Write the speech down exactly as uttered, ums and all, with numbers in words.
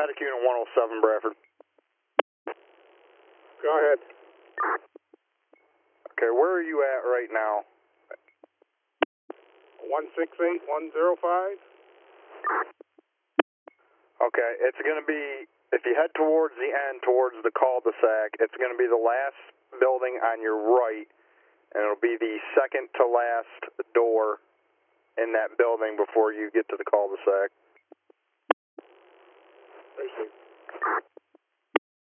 Medic Unit one oh seven, Bradford. Go ahead. Okay, where are you at right now? one six eight one zero five. Okay, it's going to be, if you head towards the end, towards the cul-de-sac, it's going to be the last building on your right, and it'll be the second to last door in that building before you get to the cul-de-sac. I see.